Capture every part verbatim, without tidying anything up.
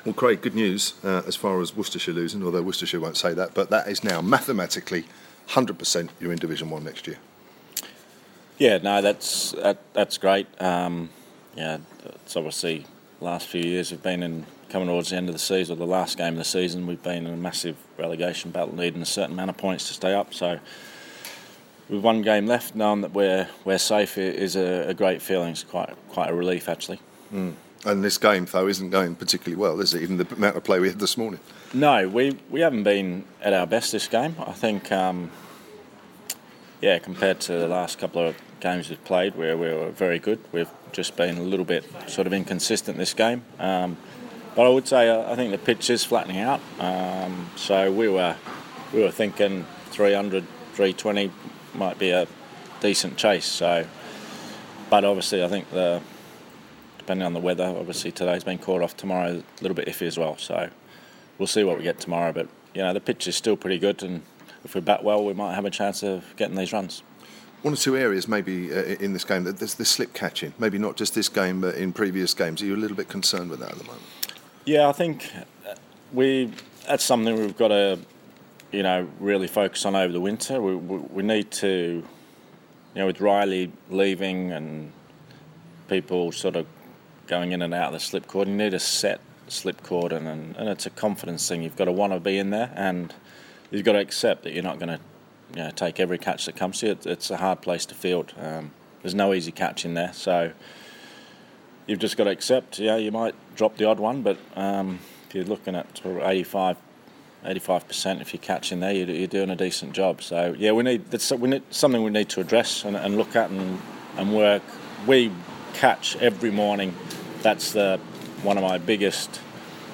Well, Craig, good news uh, as far as Worcestershire losing, although Worcestershire won't say that, but that is now mathematically one hundred percent you're in Division one next year. Yeah, no, that's that, that's great. Um, yeah, it's obviously the last few years we've been in coming towards the end of the season, or the last game of the season, we've been in a massive relegation battle, needing a certain amount of points to stay up. So with one game left, knowing that we're we're safe is a, a great feeling. It's quite quite a relief actually. Mm. And this game, though, isn't going particularly well, is it? Even the amount of play we had this morning. No, we we haven't been at our best this game. I think, um, yeah, compared to the last couple of games we've played, where we were very good. We've just been a little bit sort of inconsistent this game. Um, but I would say uh, I think the pitch is flattening out. Um, so we were we were thinking three hundred, three twenty might be a decent chase. So, but obviously I think the depending on the weather, obviously today's been called off, tomorrow a little bit iffy as well. So we'll see what we get tomorrow. But you know the pitch is still pretty good, and if we bat well, we might have a chance of getting these runs. One or two areas maybe uh, in this game, there's the slip catching, maybe not just this game but in previous games. Are you a little bit concerned with that at the moment? Yeah, I think we that's something we've got to, you know, really focus on over the winter. We, we, we need to, you know, with Riley leaving and people sort of going in and out of the slip cord, you need a set slip cord, and, and, and it's a confidence thing. You've got to want to be in there, and you've got to accept that you're not going to, you know, take every catch that comes to you. It's a hard place to field. Um, there's no easy catch in there, so you've just got to accept. Yeah, you might drop the odd one, but um, if you're looking at sort of eighty-five, eighty-five percent, if you catch in there, you're, you're doing a decent job. So yeah, we need that's we need something we need to address and, and look at and and work. We catch every morning. That's the one of my biggest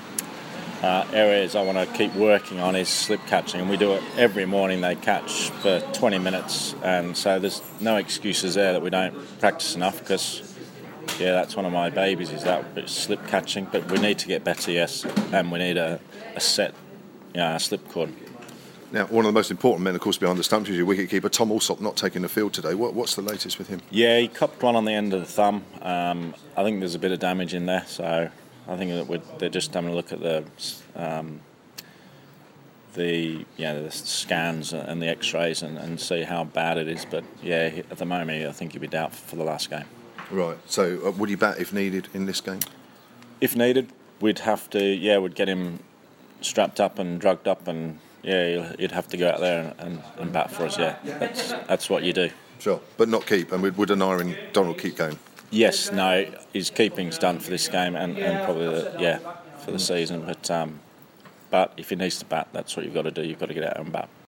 Uh, areas I want to keep working on is slip catching, and we do it every morning. They catch for twenty minutes, and so there's no excuses there that we don't practice enough, because yeah, that's one of my babies, is that slip catching. But we need to get better, yes, and we need a, a set, you know, a slip cord. Now, one of the most important men, of course, behind the stumps is your wicketkeeper Tom Alsop, not taking the field today. What, what's the latest with him? Yeah, he copped one on the end of the thumb. Um, I think there's a bit of damage in there, so I think that we're, they're just having a look at the um, the you know, the scans and the X-rays and, and see how bad it is. But yeah, at the moment, I think he'll be doubtful for the last game. Right. So, uh, would you bat if needed in this game? If needed, we'd have to. Yeah, we'd get him strapped up and drugged up, and yeah, you'd have to go out there and, and, and bat for us. Yeah, that's that's what you do. Sure, but not keep. And would, would Aneurin Donald keep going? Yes, no, his keeping's done for this game and, and probably the, yeah for the season. But um, but if he needs to bat, that's what you've got to do. You've got to get out and bat.